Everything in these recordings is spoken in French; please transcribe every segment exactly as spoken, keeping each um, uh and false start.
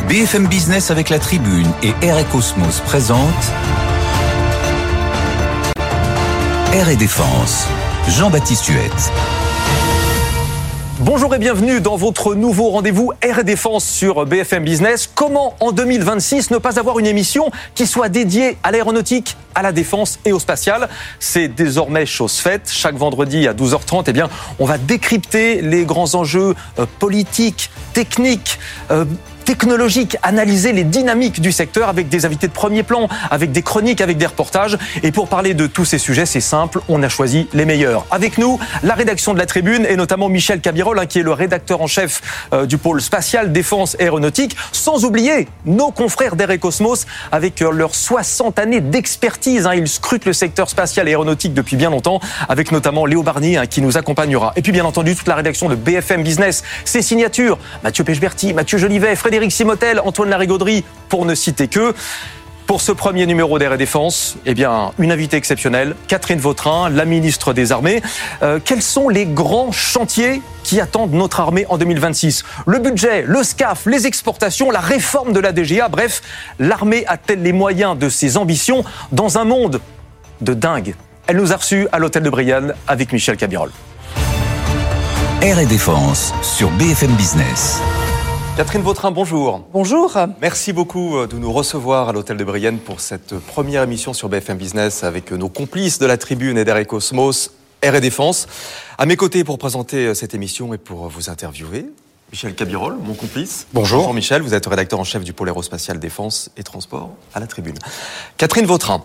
B F M Business avec la Tribune et Air et Cosmos présentent Air et Défense. Jean-Baptiste Huette. Bonjour et bienvenue dans votre nouveau rendez-vous Air et Défense sur B F M Business. Comment en deux mille vingt-six ne pas avoir une émission qui soit dédiée à l'aéronautique, à la défense et au spatial? C'est désormais chose faite. Chaque vendredi à douze heures trente, eh bien, on va décrypter les grands enjeux euh, politiques, techniques, euh, technologiques, analyser les dynamiques du secteur avec des invités de premier plan, avec des chroniques, avec des reportages. Et pour parler de tous ces sujets, c'est simple, on a choisi les meilleurs. Avec nous, la rédaction de la Tribune et notamment Michel Cabirol, hein, qui est le rédacteur en chef euh, du pôle spatial, défense et aéronautique. Sans oublier nos confrères d'Air et Cosmos avec euh, leurs soixante années d'expertise. Hein, ils scrutent le secteur spatial et aéronautique depuis bien longtemps, avec notamment Léo Barnier hein, qui nous accompagnera. Et puis bien entendu, toute la rédaction de B F M Business, ses signatures, Mathieu Pechberti, Mathieu Jolivet, Frédéric Simotel, Antoine Larigauderie, pour ne citer que. Pour ce premier numéro d'Air et Défense, eh bien, une invitée exceptionnelle, Catherine Vautrin, la ministre des Armées. Euh, quels sont les grands chantiers qui attendent notre armée en deux mille vingt-six? Le budget, le SCAF, les exportations, la réforme de la D G A, bref, l'armée a-t-elle les moyens de ses ambitions dans un monde de dingue? Elle nous a reçus à l'hôtel de Brianne avec Michel Cabirol. Air et Défense sur B F M Business. Catherine Vautrin, bonjour. Bonjour. Merci beaucoup de nous recevoir à l'hôtel de Brienne pour cette première émission sur B F M Business avec nos complices de la Tribune et d'Air et Cosmos, Air et Défense. À mes côtés pour présenter cette émission et pour vous interviewer, Michel Cabirol, mon complice. Bonjour. Bonjour Michel, vous êtes rédacteur en chef du pôle aérospatial défense et transport à la Tribune. Catherine Vautrin,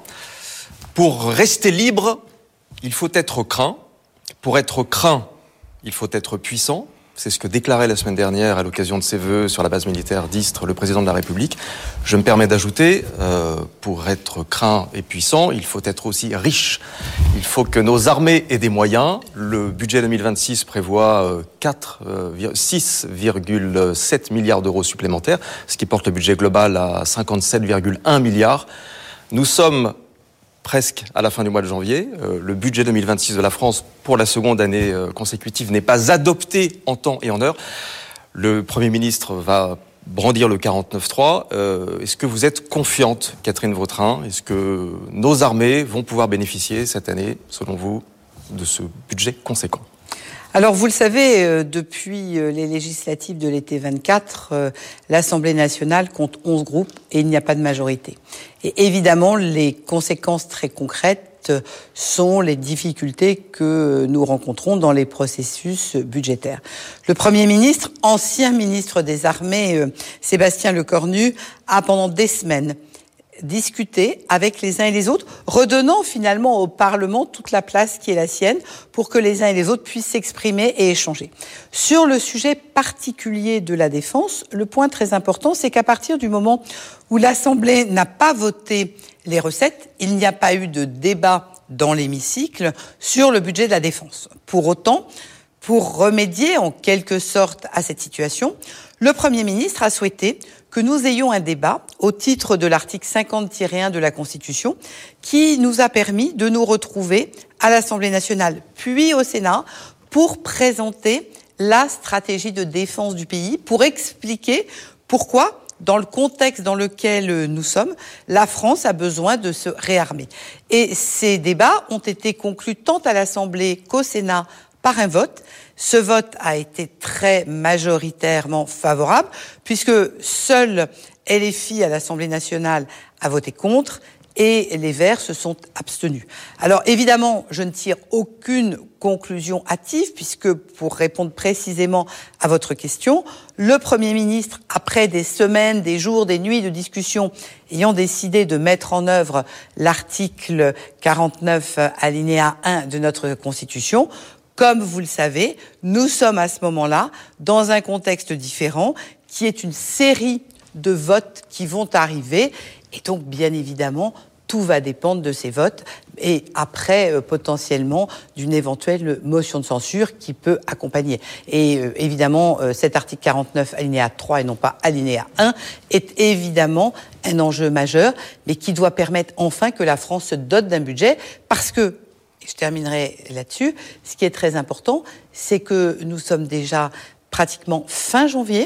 pour rester libre, il faut être craint. Pour être craint, il faut être puissant. C'est ce que déclarait la semaine dernière à l'occasion de ses vœux sur la base militaire d'Istres le président de la République. Je me permets d'ajouter, euh, pour être craint et puissant, il faut être aussi riche. Il faut que nos armées aient des moyens. Le budget deux mille vingt-six prévoit euh, quatre, euh, six virgule sept milliards d'euros supplémentaires, ce qui porte le budget global à cinquante-sept virgule un milliards. Nous sommes presque à la fin du mois de janvier. Euh, le budget deux mille vingt-six de la France, pour la seconde année euh, consécutive, n'est pas adopté en temps et en heure. Le Premier ministre va brandir le quarante-neuf trois. Euh, est-ce que vous êtes confiante, Catherine Vautrin? Est-ce que nos armées vont pouvoir bénéficier cette année, selon vous, de ce budget conséquent? Alors, vous le savez, euh, depuis euh, les législatives de l'été vingt-quatre, euh, l'Assemblée nationale compte onze groupes et il n'y a pas de majorité. Et évidemment, les conséquences très concrètes sont les difficultés que nous rencontrons dans les processus budgétaires. Le Premier ministre, ancien ministre des Armées, euh, Sébastien Lecornu, a pendant des semaines discuter avec les uns et les autres, redonnant finalement au Parlement toute la place qui est la sienne pour que les uns et les autres puissent s'exprimer et échanger. Sur le sujet particulier de la défense, le point très important, c'est qu'à partir du moment où l'Assemblée n'a pas voté les recettes, il n'y a pas eu de débat dans l'hémicycle sur le budget de la défense. Pour autant, pour remédier en quelque sorte à cette situation, le Premier ministre a souhaité que nous ayons un débat au titre de l'article cinquante tiret un de la Constitution qui nous a permis de nous retrouver à l'Assemblée nationale puis au Sénat pour présenter la stratégie de défense du pays, pour expliquer pourquoi, dans le contexte dans lequel nous sommes, la France a besoin de se réarmer. Et ces débats ont été conclus tant à l'Assemblée qu'au Sénat par un vote. Ce vote a été très majoritairement favorable, puisque seul L F I à l'Assemblée nationale a voté contre et les Verts se sont abstenus. Alors évidemment, je ne tire aucune conclusion hâtive, puisque pour répondre précisément à votre question, le Premier ministre, après des semaines, des jours, des nuits de discussion, ayant décidé de mettre en œuvre l'article quarante-neuf alinéa un de notre Constitution, comme vous le savez, nous sommes à ce moment-là dans un contexte différent qui est une série de votes qui vont arriver. Et donc, bien évidemment, tout va dépendre de ces votes et après, euh, potentiellement, d'une éventuelle motion de censure qui peut accompagner. Et euh, évidemment, euh, cet article quarante-neuf, alinéa trois et non pas alinéa un, est évidemment un enjeu majeur, mais qui doit permettre enfin que la France se dote d'un budget, parce que, et je terminerai là-dessus, ce qui est très important, c'est que nous sommes déjà pratiquement fin janvier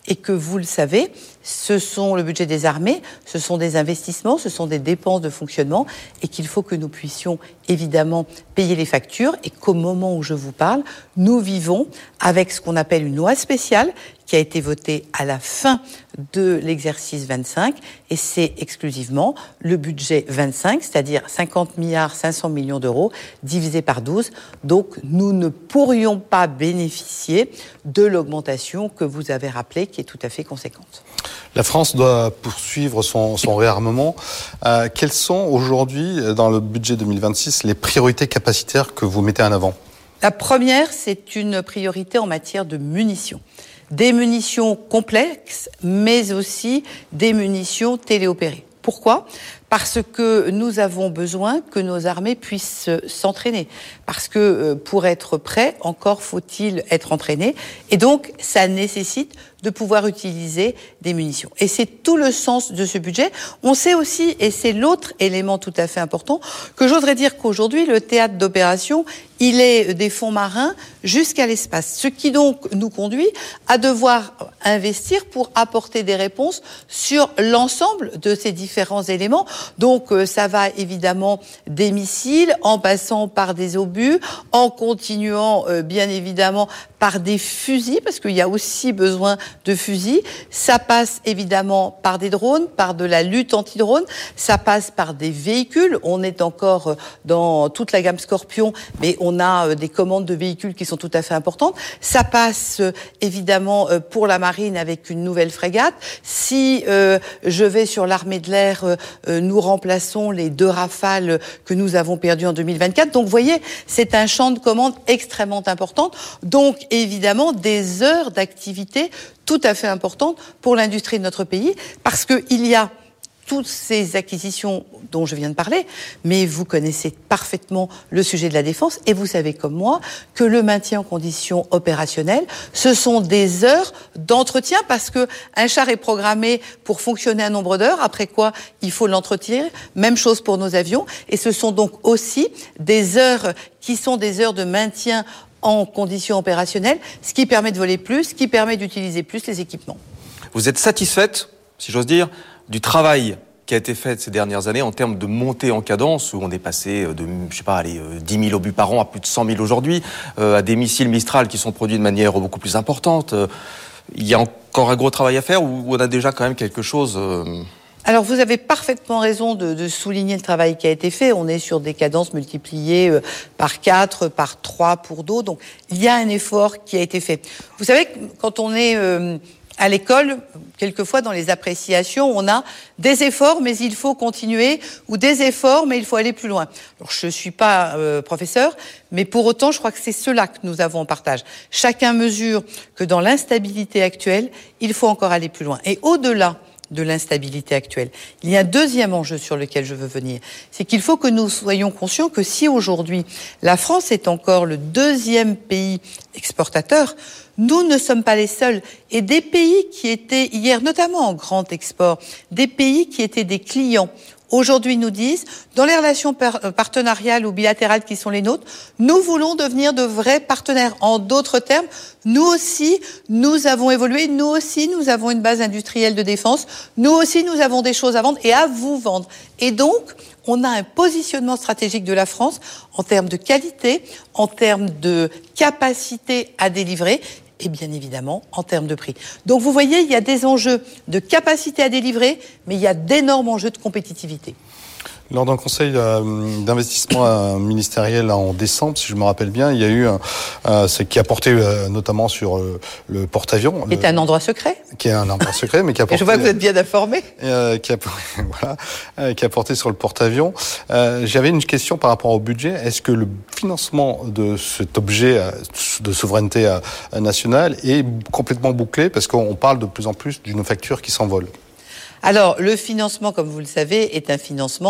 et que vous le savez, ce sont le budget des armées, ce sont des investissements, ce sont des dépenses de fonctionnement et qu'il faut que nous puissions évidemment payer les factures et qu'au moment où je vous parle, nous vivons avec ce qu'on appelle une loi spéciale qui a été votée à la fin de l'exercice vingt-cinq et c'est exclusivement le budget vingt-cinq, c'est-à-dire cinquante milliards cinq cents millions d'euros divisé par douze. Donc nous ne pourrions pas bénéficier de l'augmentation que vous avez rappelée qui est tout à fait conséquente. La France doit poursuivre son, son réarmement. Euh, quelles sont aujourd'hui, dans le budget deux mille vingt-six, les priorités capacitaires que vous mettez en avant ? La première, c'est une priorité en matière de munitions. Des munitions complexes, mais aussi des munitions téléopérées. Pourquoi ? Parce que nous avons besoin que nos armées puissent s'entraîner. Parce que pour être prêts, encore faut-il être entraînés. Et donc, ça nécessite de pouvoir utiliser des munitions. Et c'est tout le sens de ce budget. On sait aussi, et c'est l'autre élément tout à fait important, que j'oserais dire qu'aujourd'hui, le théâtre d'opération, il est des fonds marins jusqu'à l'espace. Ce qui donc nous conduit à devoir investir pour apporter des réponses sur l'ensemble de ces différents éléments. Donc ça va évidemment des missiles, en passant par des obus, en continuant euh, bien évidemment par des fusils, parce qu'il y a aussi besoin de fusils. Ça passe évidemment par des drones, par de la lutte anti-drone. Ça passe par des véhicules. On est encore dans toute la gamme Scorpion, mais on a des commandes de véhicules qui sont tout à fait importantes. Ça passe évidemment pour la marine avec une nouvelle frégate. Si euh, je vais sur l'armée de l'air, euh, nous remplaçons les deux Rafales que nous avons perdus en deux mille vingt-quatre. Donc vous voyez, c'est un champ de commande extrêmement important. Donc évidemment des heures d'activité tout à fait importantes pour l'industrie de notre pays, parce qu'il y a toutes ces acquisitions dont je viens de parler, mais vous connaissez parfaitement le sujet de la défense et vous savez comme moi que le maintien en condition opérationnelle, ce sont des heures d'entretien parce que un char est programmé pour fonctionner un nombre d'heures, après quoi il faut l'entretenir, même chose pour nos avions, et ce sont donc aussi des heures qui sont des heures de maintien en conditions opérationnelles, ce qui permet de voler plus, ce qui permet d'utiliser plus les équipements. Vous êtes satisfaite, si j'ose dire, du travail qui a été fait ces dernières années en termes de montée en cadence, où on est passé de, je sais pas, allez, dix mille obus par an à plus de cent mille aujourd'hui, euh, à des missiles Mistral qui sont produits de manière beaucoup plus importante. Euh, il y a encore un gros travail à faire, ou on a déjà quand même quelque chose... Euh Alors, vous avez parfaitement raison de, de souligner le travail qui a été fait. On est sur des cadences multipliées euh, par quatre, par trois pour d'eau. Donc, il y a un effort qui a été fait. Vous savez, quand on est euh, à l'école, quelquefois dans les appréciations, on a des efforts, mais il faut continuer, ou des efforts, mais il faut aller plus loin. Alors, je suis pas euh, professeur, mais pour autant, je crois que c'est cela que nous avons en partage. Chacun mesure que dans l'instabilité actuelle, il faut encore aller plus loin. Et au-delà de l'instabilité actuelle, il y a un deuxième enjeu sur lequel je veux venir. C'est qu'il faut que nous soyons conscients que si aujourd'hui la France est encore le deuxième pays exportateur, nous ne sommes pas les seuls. Et des pays qui étaient hier, notamment en grand export, des pays qui étaient des clients, aujourd'hui nous disent, dans les relations par- partenariales ou bilatérales qui sont les nôtres, nous voulons devenir de vrais partenaires. En d'autres termes, nous aussi, nous avons évolué, nous aussi, nous avons une base industrielle de défense, nous aussi, nous avons des choses à vendre et à vous vendre. Et donc, on a un positionnement stratégique de la France en termes de qualité, en termes de capacité à délivrer, et bien évidemment en termes de prix. Donc vous voyez, il y a des enjeux de capacité à délivrer, mais il y a d'énormes enjeux de compétitivité. Lors d'un conseil euh, d'investissement euh, ministériel en décembre, si je me rappelle bien, il y a eu un, euh, c'est qui a porté euh, notamment sur euh, le porte-avions. Qui est un endroit secret. Qui est un endroit secret, mais qui a porté. Et je vois que vous êtes bien informé. Euh, qui a voilà, euh, qui a porté sur le porte-avions. Euh, j'avais une question par rapport au budget. Est-ce que le financement de cet objet euh, de souveraineté euh, nationale est complètement bouclé, parce qu'on parle de plus en plus d'une facture qui s'envole? Alors, le financement, comme vous le savez, est un financement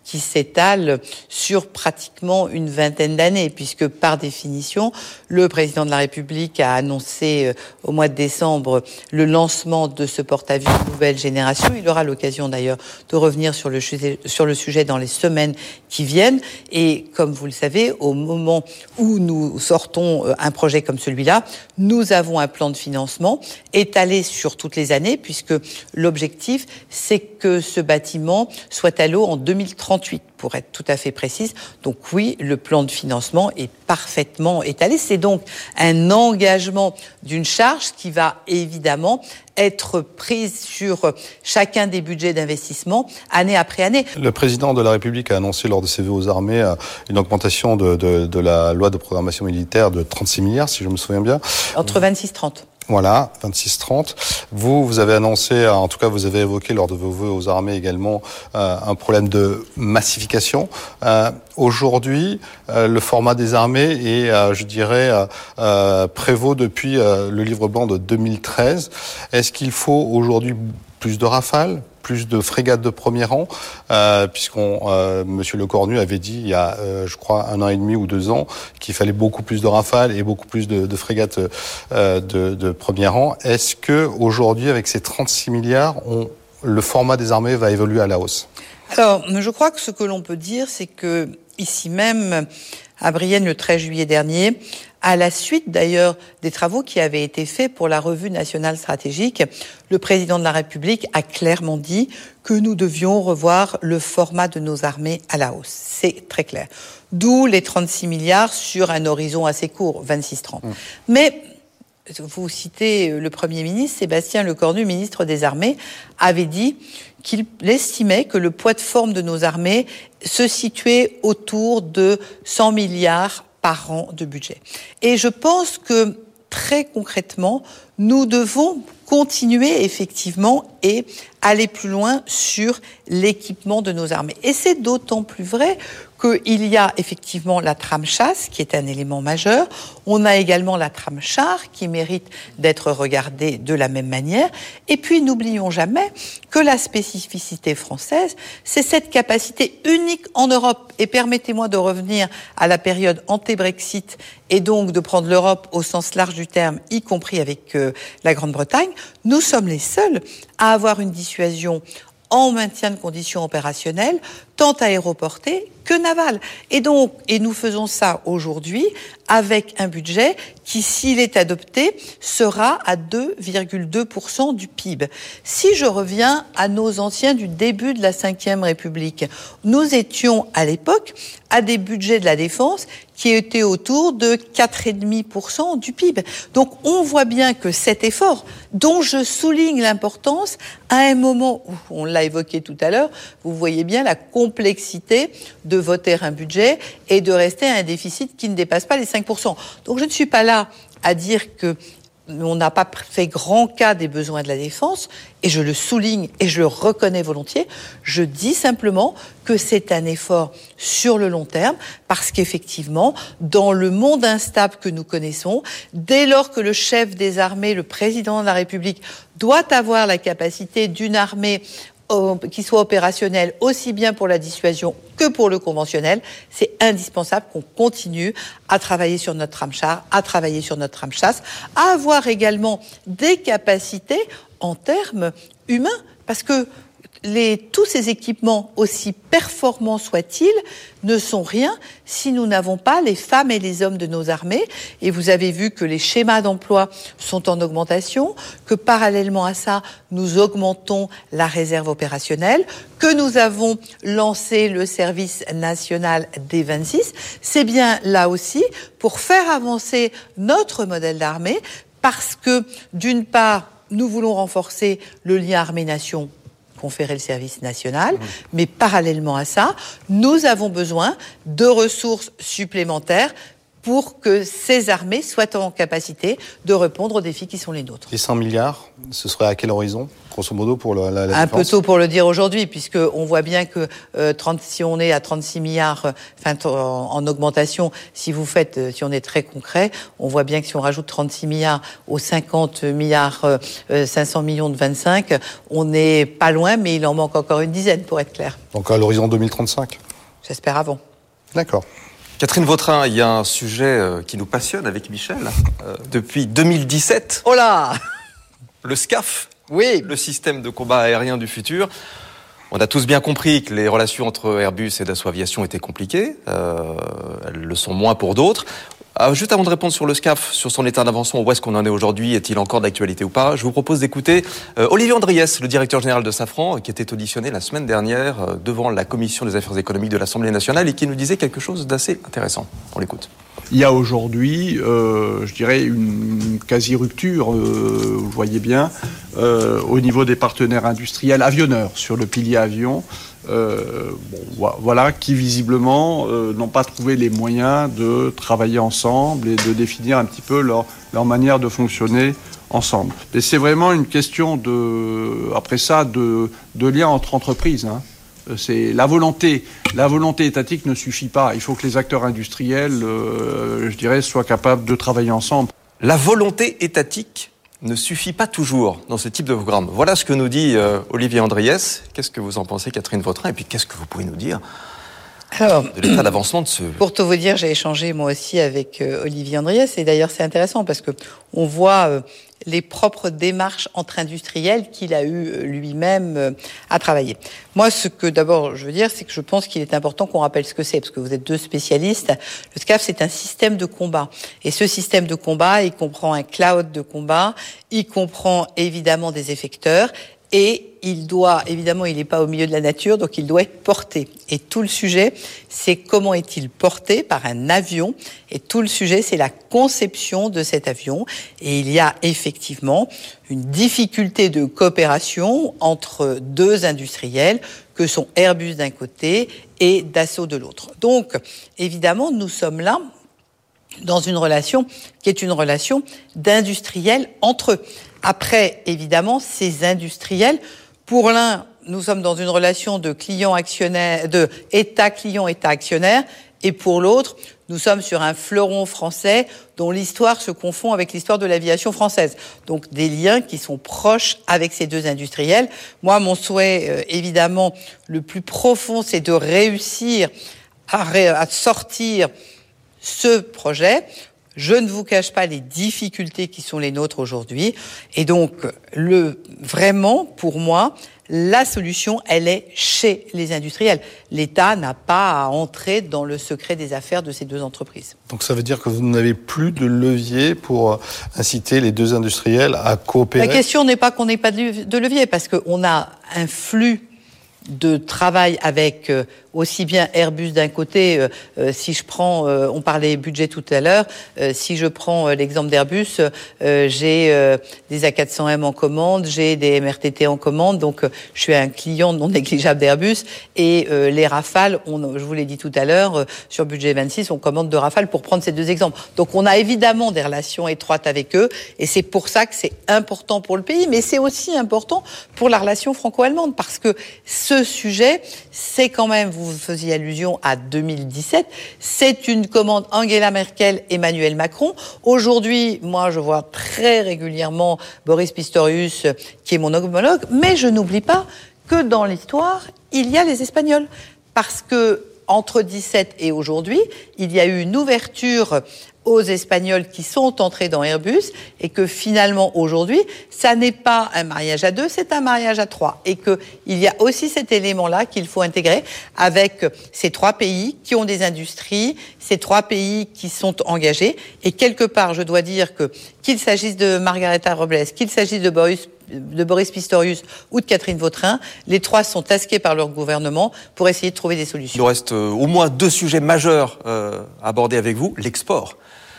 qui s'étale sur pratiquement une vingtaine d'années, puisque par définition, le président de la République a annoncé euh, au mois de décembre le lancement de ce porte-avions nouvelle génération. Il aura l'occasion d'ailleurs de revenir sur le sujet, sur le sujet dans les semaines qui viennent. Et comme vous le savez, au moment où nous sortons un projet comme celui-là, nous avons un plan de financement étalé sur toutes les années, puisque l'objectif, c'est que ce bâtiment soit à l'eau en deux mille trente-huit, pour être tout à fait précise. Donc oui, le plan de financement est parfaitement étalé. C'est donc un engagement d'une charge qui va évidemment être prise sur chacun des budgets d'investissement année après année. Le président de la République a annoncé lors de ses vœux aux armées une augmentation de, de, de la loi de programmation militaire de trente-six milliards, si je me souviens bien. Entre vingt-six et trente. Voilà, vingt-six trente. Vous, vous avez annoncé, en tout cas vous avez évoqué lors de vos vœux aux armées également euh, un problème de massification. Euh, aujourd'hui, euh, le format des armées est, euh, je dirais, euh, euh, prévaut depuis euh, le livre blanc de deux mille treize. Est-ce qu'il faut aujourd'hui plus de Rafales, plus de frégates de premier rang, euh, puisqu'on, euh, Monsieur Lecornu avait dit il y a, euh, je crois, un an et demi ou deux ans qu'il fallait beaucoup plus de Rafales et beaucoup plus de, de frégates euh, de, de premier rang. Est-ce que aujourd'hui, avec ces trente-six milliards, on, le format des armées va évoluer à la hausse? Alors, je crois que ce que l'on peut dire, c'est que ici même, à Brienne, le treize juillet dernier, à la suite d'ailleurs des travaux qui avaient été faits pour la revue nationale stratégique, le président de la République a clairement dit que nous devions revoir le format de nos armées à la hausse. C'est très clair. D'où les trente-six milliards sur un horizon assez court, vingt-six trente. Mmh. Mais vous citez le Premier ministre, Sébastien Lecornu, ministre des Armées, avait dit qu'il estimait que le poids de forme de nos armées se situait autour de cent milliards par an de budget. Et je pense que, très concrètement, nous devons continuer effectivement et aller plus loin sur l'équipement de nos armées. Et c'est d'autant plus vrai qu'il y a effectivement la trame chasse, qui est un élément majeur. On a également la trame char, qui mérite d'être regardée de la même manière. Et puis, n'oublions jamais que la spécificité française, c'est cette capacité unique en Europe. Et permettez-moi de revenir à la période anté-Brexit et donc de prendre l'Europe au sens large du terme, y compris avec euh, la Grande-Bretagne. Nous sommes les seuls à avoir une dissuasion en maintien de conditions opérationnelles, tant aéroportées que navales. Et donc, et nous faisons ça aujourd'hui avec un budget qui, s'il est adopté, sera à deux virgule deux pour cent du P I B. Si je reviens à nos anciens du début de la cinquième République, nous étions à l'époque à des budgets de la défense qui étaient autour de quatre virgule cinq pour cent du P I B. Donc on voit bien que cet effort, dont je souligne l'importance, à un moment où, on l'a évoqué tout à l'heure, vous voyez bien la complexité de voter un budget et de rester à un déficit qui ne dépasse pas les cinq pour cent. Donc je ne suis pas là à dire que on n'a pas fait grand cas des besoins de la défense, et je le souligne et je le reconnais volontiers. Je dis simplement que c'est un effort sur le long terme, parce qu'effectivement, dans le monde instable que nous connaissons, dès lors que le chef des armées, le président de la République, doit avoir la capacité d'une armée qui soit opérationnel aussi bien pour la dissuasion que pour le conventionnel, c'est indispensable qu'on continue à travailler sur notre trame char, à travailler sur notre trame chasse, à avoir également des capacités en termes humains, parce que les, tous ces équipements, aussi performants soient-ils, ne sont rien si nous n'avons pas les femmes et les hommes de nos armées. Et vous avez vu que les schémas d'emploi sont en augmentation, que parallèlement à ça, nous augmentons la réserve opérationnelle, que nous avons lancé le service national des vingt-six. C'est bien là aussi pour faire avancer notre modèle d'armée, parce que d'une part, nous voulons renforcer le lien armée-nation, conférer le service national, mmh. mais parallèlement à ça, nous avons besoin de ressources supplémentaires pour que ces armées soient en capacité de répondre aux défis qui sont les nôtres. Les cent milliards, ce serait à quel horizon, grosso modo, pour la, la, la Un défense? peu tôt pour le dire aujourd'hui, puisque on voit bien que euh, trente, si on est à trente-six milliards, enfin euh, en, en augmentation, si vous faites, euh, si on est très concret, on voit bien que si on rajoute trente-six milliards aux cinquante milliards, euh, cinq cents millions de vingt-cinq, on n'est pas loin, mais il en manque encore une dizaine pour être clair. Donc à l'horizon deux mille trente-cinq. J'espère avant. D'accord. Catherine Vautrin, il y a un sujet qui nous passionne avec Michel euh, depuis deux mille dix-sept. Oh là! Le SCAF, oui, le système de combat aérien du futur. On a tous bien compris que les relations entre Airbus et Dassault Aviation étaient compliquées. Euh, elles le sont moins pour d'autres. Alors, juste avant de répondre sur le SCAF, sur son état d'avancement, où est-ce qu'on en est aujourd'hui, est-il encore d'actualité ou pas, je vous propose d'écouter euh, Olivier Andriès, le directeur général de Safran, qui était auditionné la semaine dernière euh, devant la Commission des affaires économiques de l'Assemblée nationale et qui nous disait quelque chose d'assez intéressant. On l'écoute. Il y a aujourd'hui, euh, je dirais, une quasi-rupture, euh, vous voyez bien, euh, au niveau des partenaires industriels avionneurs sur le pilier avion. Euh, bon, voilà, qui visiblement euh, n'ont pas trouvé les moyens de travailler ensemble et de définir un petit peu leur, leur manière de fonctionner ensemble. Et c'est vraiment une question de, après ça, de, de lien entre entreprises, hein. C'est la volonté. La volonté étatique ne suffit pas. Il faut que les acteurs industriels, euh, je dirais, soient capables de travailler ensemble. La volonté étatique ne suffit pas toujours dans ce type de programme. Voilà ce que nous dit euh, Olivier Andriès. Qu'est-ce que vous en pensez, Catherine Vautrin? Et puis, qu'est-ce que vous pouvez nous dire Alors, de l'état d'avancement de ce... Pour tout vous dire, j'ai échangé moi aussi avec euh, Olivier Andriès. Et d'ailleurs, c'est intéressant parce que on voit euh, les propres démarches entre industriels qu'il a eu euh, lui-même euh, à travailler. Moi, ce que d'abord je veux dire, c'est que je pense qu'il est important qu'on rappelle ce que c'est, parce que vous êtes deux spécialistes. Le SCAF, c'est un système de combat. Et ce système de combat, il comprend un cloud de combat, il comprend évidemment des effecteurs, et il doit, évidemment, il n'est pas au milieu de la nature, donc il doit être porté. Et tout le sujet, c'est comment est-il porté par un avion. Et tout le sujet, c'est la conception de cet avion. Et il y a effectivement une difficulté de coopération entre deux industriels, que sont Airbus d'un côté et Dassault de l'autre. Donc, évidemment, nous sommes là dans une relation qui est une relation d'industriels entre eux. Après, évidemment, ces industriels, pour l'un, nous sommes dans une relation de client-actionnaire, de État-client, État-actionnaire, et pour l'autre, nous sommes sur un fleuron français dont l'histoire se confond avec l'histoire de l'aviation française. Donc, des liens qui sont proches avec ces deux industriels. Moi, mon souhait, euh, évidemment, le plus profond, c'est de réussir à, ré- à sortir ce projet. Je ne vous cache pas les difficultés qui sont les nôtres aujourd'hui. Et donc, le, vraiment, pour moi, la solution, elle est chez les industriels. L'État n'a pas à entrer dans le secret des affaires de ces deux entreprises. Donc ça veut dire que vous n'avez plus de levier pour inciter les deux industriels à coopérer? La question n'est pas qu'on n'ait pas de levier, parce qu'on a un flux de travail avec euh, aussi bien Airbus d'un côté, euh, euh, si je prends, euh, on parlait budget tout à l'heure, euh, si je prends euh, l'exemple d'Airbus, euh, j'ai euh, des A quatre cents M en commande, j'ai des M R T T en commande, donc euh, je suis un client non négligeable d'Airbus, et euh, les Rafales, on, je vous l'ai dit tout à l'heure, euh, sur budget vingt-six, on commande de Rafales pour prendre ces deux exemples. Donc on a évidemment des relations étroites avec eux, et c'est pour ça que c'est important pour le pays, mais c'est aussi important pour la relation franco-allemande, parce que ce sujet, c'est quand même, vous faisiez allusion à deux mille dix-sept, c'est une commande Angela Merkel, Emmanuel Macron. Aujourd'hui, moi, je vois très régulièrement Boris Pistorius, qui est mon homologue, mais je n'oublie pas que dans l'histoire, il y a les Espagnols. Parce que entre dix-sept et aujourd'hui, il y a eu une ouverture aux Espagnols qui sont entrés dans Airbus, et que finalement aujourd'hui, ça n'est pas un mariage à deux, c'est un mariage à trois, et que il y a aussi cet élément-là qu'il faut intégrer avec ces trois pays qui ont des industries, ces trois pays qui sont engagés, et quelque part, je dois dire que qu'il s'agisse de Margareta Robles, qu'il s'agisse de Boris de Boris Pistorius ou de Catherine Vautrin, les trois sont tasqués par leur gouvernement pour essayer de trouver des solutions. Il nous reste euh, au moins deux sujets majeurs euh, à aborder avec vous. L'export.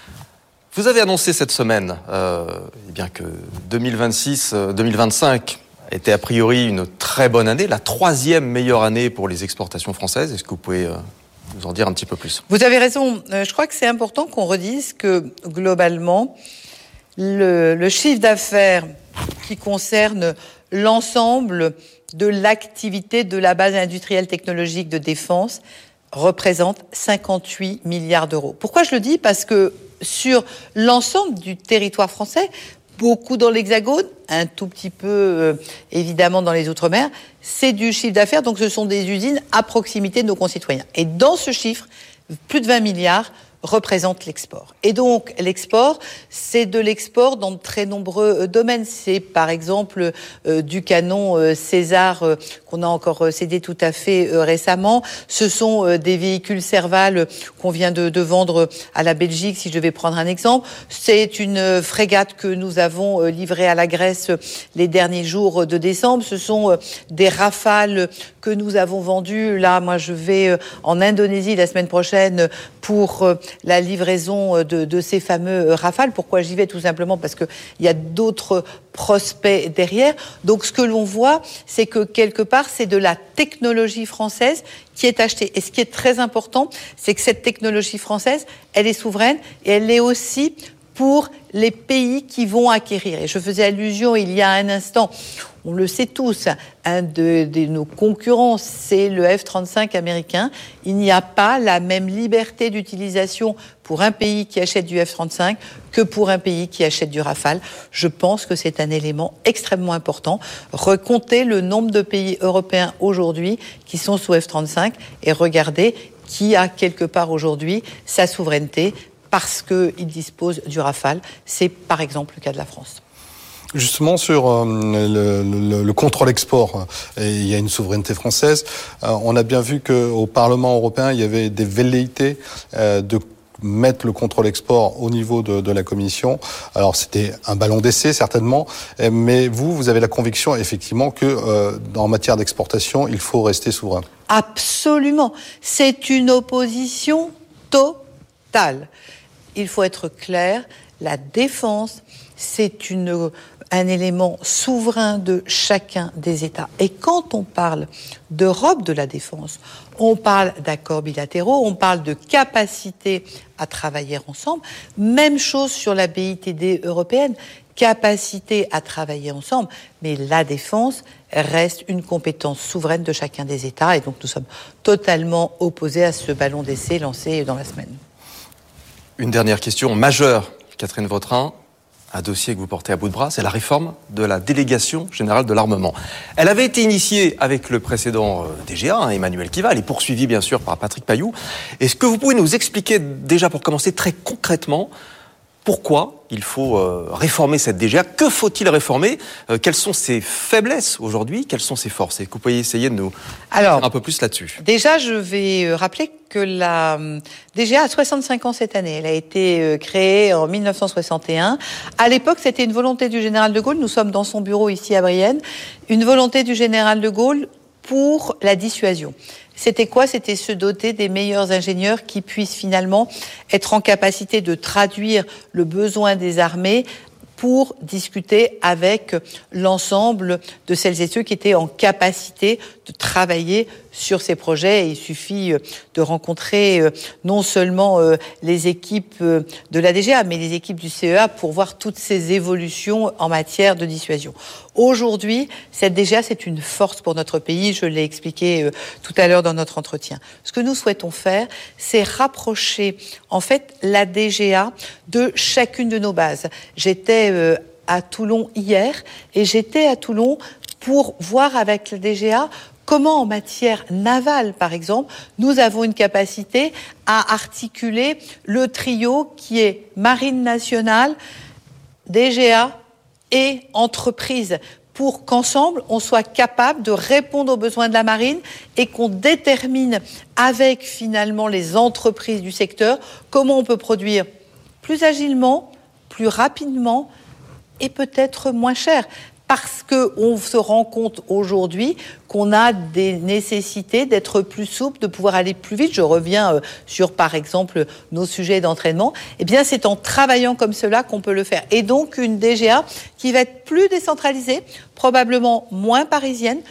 Vous avez annoncé cette semaine euh, eh bien que deux mille vingt-six deux mille vingt-cinq était a priori une très bonne année, la troisième meilleure année pour les exportations françaises. Est-ce que vous pouvez euh, nous en dire un petit peu plus. Vous avez raison. Euh, je crois que c'est important qu'on redise que, globalement, le, le chiffre d'affaires qui concerne l'ensemble de l'activité de la base industrielle technologique de défense représente cinquante-huit milliards d'euros. Pourquoi je le dis ? Parce que sur l'ensemble du territoire français, beaucoup dans l'Hexagone, un tout petit peu euh, évidemment dans les Outre-mer, c'est du chiffre d'affaires, donc ce sont des usines à proximité de nos concitoyens. Et dans ce chiffre, plus de vingt milliards représente l'export. Et donc, l'export, c'est de l'export dans de très nombreux euh, domaines. C'est, par exemple, euh, du canon euh, César euh, qu'on a encore euh, cédé tout à fait euh, récemment. Ce sont euh, des véhicules Serval euh, qu'on vient de, de vendre à la Belgique, si je devais prendre un exemple. C'est une euh, frégate que nous avons euh, livrée à la Grèce euh, les derniers jours de décembre. Ce sont euh, des Rafales que nous avons vendues. Là, moi, je vais euh, en Indonésie la semaine prochaine pour euh, la livraison de, de ces fameux Rafales. Pourquoi j'y vais ? Tout simplement parce qu'il y a d'autres prospects derrière. Donc, ce que l'on voit, c'est que quelque part, c'est de la technologie française qui est achetée. Et ce qui est très important, c'est que cette technologie française, elle est souveraine et elle l'est aussi pour les pays qui vont acquérir. Et je faisais allusion il y a un instant, on le sait tous, un de, de nos concurrents, c'est le F trente-cinq américain. Il n'y a pas la même liberté d'utilisation pour un pays qui achète du F trente-cinq que pour un pays qui achète du Rafale. Je pense que c'est un élément extrêmement important. Recomptez le nombre de pays européens aujourd'hui qui sont sous F trente-cinq et regardez qui a quelque part aujourd'hui sa souveraineté parce qu'il dispose du Rafale. C'est par exemple le cas de la France. Justement, sur euh, le, le, le contrôle export, et il y a une souveraineté française. Euh, on a bien vu qu'au Parlement européen, il y avait des velléités euh, de mettre le contrôle export au niveau de, de la Commission. Alors, c'était un ballon d'essai, certainement, mais vous, vous avez la conviction, effectivement, que euh, en matière d'exportation, il faut rester souverain. Absolument. C'est une opposition totale. Il faut être clair, la défense, c'est une, un élément souverain de chacun des États. Et quand on parle d'Europe de la défense, on parle d'accords bilatéraux, on parle de capacité à travailler ensemble. Même chose sur la B I T D européenne, capacité à travailler ensemble. Mais la défense reste une compétence souveraine de chacun des États. Et donc nous sommes totalement opposés à ce ballon d'essai lancé dans la semaine. Une dernière question majeure, Catherine Vautrin, un dossier que vous portez à bout de bras, c'est la réforme de la délégation générale de l'armement. Elle avait été initiée avec le précédent D G A, hein, Emmanuel Kival, et poursuivie bien sûr par Patrick Payoux. Est-ce que vous pouvez nous expliquer déjà pour commencer très concrètement pourquoi il faut euh, réformer cette D G A ? Que faut-il réformer ? euh, Quelles sont ses faiblesses aujourd'hui ? Quelles sont ses forces ? Et que vous pouvez essayer de nous Alors, dire un peu plus là-dessus. Déjà, je vais rappeler que la D G A a soixante-cinq ans cette année. Elle a été créée en mille neuf cent soixante et un. À l'époque, c'était une volonté du général de Gaulle. Nous sommes dans son bureau ici à Brienne. Une volonté du général de Gaulle pour la dissuasion. C'était quoi ? C'était se doter des meilleurs ingénieurs qui puissent finalement être en capacité de traduire le besoin des armées pour discuter avec l'ensemble de celles et ceux qui étaient en capacité de travailler sur ces projets. Et il suffit de rencontrer non seulement les équipes de la D G A, mais les équipes du C E A pour voir toutes ces évolutions en matière de dissuasion. Aujourd'hui, cette D G A, c'est une force pour notre pays. Je l'ai expliqué tout à l'heure dans notre entretien. Ce que nous souhaitons faire, c'est rapprocher, en fait, la D G A de chacune de nos bases. J'étais euh, à Toulon hier et j'étais à Toulon pour voir avec la D G A comment, en matière navale, par exemple, nous avons une capacité à articuler le trio qui est Marine nationale, D G A et entreprise, pour qu'ensemble, on soit capable de répondre aux besoins de la marine et qu'on détermine avec, finalement, les entreprises du secteur comment on peut produire plus agilement, plus rapidement et peut-être moins cher. Parce qu'on se rend compte aujourd'hui qu'on a des nécessités d'être plus souple, de pouvoir aller plus vite. Je reviens sur, par exemple, nos sujets d'entraînement. Eh bien, c'est en travaillant comme cela qu'on peut le faire. Et donc, une D G A qui va être plus décentralisée, probablement moins parisienne,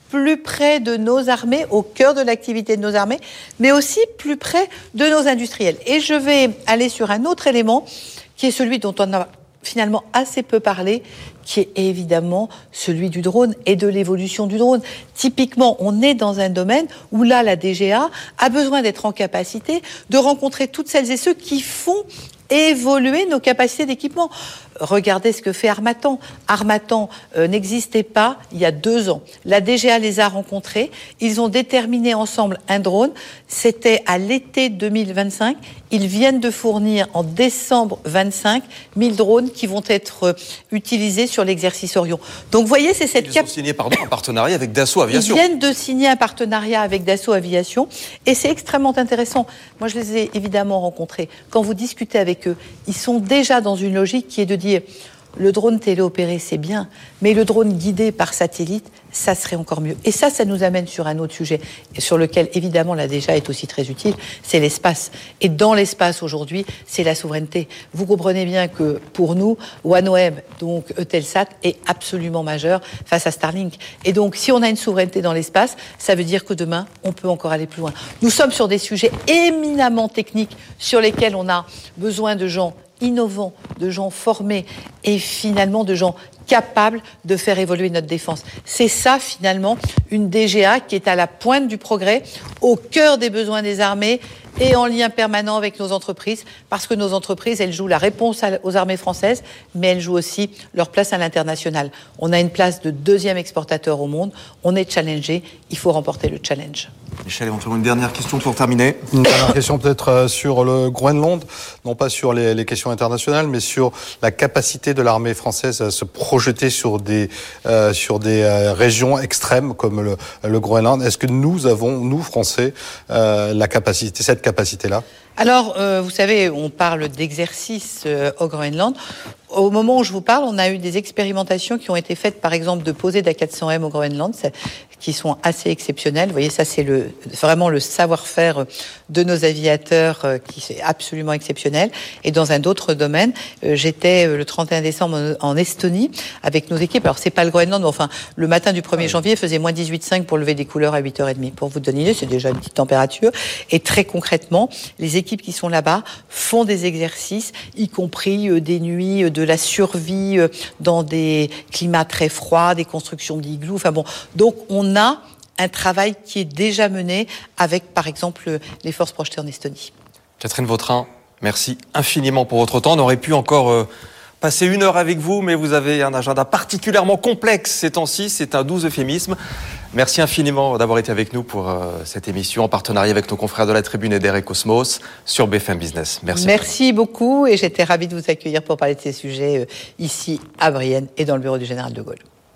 plus près de nos armées, au cœur de l'activité de nos armées, mais aussi plus près de nos industriels. Et je vais aller sur un autre élément qui est celui dont on a finalement assez peu parlé, qui est évidemment celui du drone et de l'évolution du drone. Typiquement, on est dans un domaine où là, la D G A a besoin d'être en capacité de rencontrer toutes celles et ceux qui font évoluer nos capacités d'équipement. Regardez ce que fait Harmattan. Harmattan euh, n'existait pas il y a deux ans. La D G A les a rencontrés. Ils ont déterminé ensemble un drone. C'était à l'été deux mille vingt-cinq. Ils viennent de fournir en décembre vingt-cinq mille drones qui vont être euh, utilisés sur l'exercice Orion. Donc, vous voyez, c'est cette... Ils cap- ont signé pardon, un partenariat avec Dassault Aviation. Ils viennent de signer un partenariat avec Dassault Aviation. Et c'est extrêmement intéressant. Moi, je les ai évidemment rencontrés. Quand vous discutez avec eux, ils sont déjà dans une logique qui est de dire le drone téléopéré, c'est bien, mais le drone guidé par satellite, ça serait encore mieux. Et ça, ça nous amène sur un autre sujet, sur lequel, évidemment, la D G A est aussi très utile, c'est l'espace. Et dans l'espace, aujourd'hui, c'est la souveraineté. Vous comprenez bien que, pour nous, OneWeb, donc Eutelsat, est absolument majeur face à Starlink. Et donc, si on a une souveraineté dans l'espace, ça veut dire que demain, on peut encore aller plus loin. Nous sommes sur des sujets éminemment techniques, sur lesquels on a besoin de gens innovants, de gens formés et finalement de gens capables de faire évoluer notre défense. C'est ça, finalement, une D G A qui est à la pointe du progrès, au cœur des besoins des armées et en lien permanent avec nos entreprises, parce que nos entreprises, elles jouent la réponse aux armées françaises, mais elles jouent aussi leur place à l'international. On a une place de deuxième exportateur au monde, on est challengé, il faut remporter le challenge. Michel, éventuellement une dernière question pour terminer. Une dernière question peut-être sur le Groenland, non pas sur les, les questions internationales, mais sur la capacité de l'armée française à se projeter sur des, euh, sur des euh, régions extrêmes comme le, le Groenland. Est-ce que nous avons, nous Français, euh, la capacité, cette capacité-là ? Alors, euh, vous savez, on parle d'exercice euh, au Groenland. Au moment où je vous parle, on a eu des expérimentations qui ont été faites, par exemple, de poser d'A quatre cents M au Groenland, qui sont assez exceptionnelles. Vous voyez, ça, c'est le, vraiment le savoir-faire de nos aviateurs euh, qui est absolument exceptionnel. Et dans un autre domaine, euh, j'étais euh, le trente et un décembre en, en Estonie avec nos équipes. Alors, c'est pas le Groenland, mais enfin, le matin du premier janvier, il faisait moins dix-huit virgule cinq pour lever des couleurs à huit heures trente. Pour vous donner une idée, c'est déjà une petite température. Et très concrètement, les équipes qui sont là-bas font des exercices, y compris euh, des nuits de de la survie dans des climats très froids, des constructions d'igloo. Enfin bon, donc on a un travail qui est déjà mené avec, par exemple, les forces projetées en Estonie. Catherine Vautrin, merci infiniment pour votre temps. On aurait pu encore euh, passer une heure avec vous, mais vous avez un agenda particulièrement complexe ces temps-ci. C'est un doux euphémisme. Merci infiniment d'avoir été avec nous pour euh, cette émission en partenariat avec nos confrères de la Tribune et d'Air et Cosmos sur B F M Business. Merci. Merci beaucoup et j'étais ravie de vous accueillir pour parler de ces sujets euh, ici à Brienne et dans le bureau du Général de Gaulle.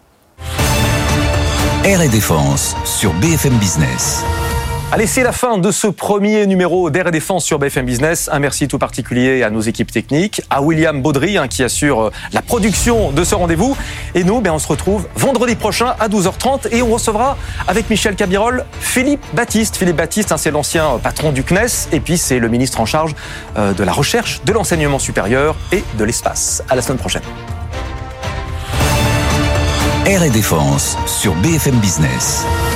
Air et Défense sur B F M Business. Allez, c'est la fin de ce premier numéro d'Air et Défense sur B F M Business. Un merci tout particulier à nos équipes techniques, à William Baudry hein, qui assure la production de ce rendez-vous. Et nous, ben, on se retrouve vendredi prochain à douze heures trente et on recevra avec Michel Cabirol Philippe Baptiste. Philippe Baptiste, hein, c'est l'ancien patron du C N E S et puis c'est le ministre en charge euh, de la recherche, de l'enseignement supérieur et de l'espace. À la semaine prochaine. Air et Défense sur B F M Business.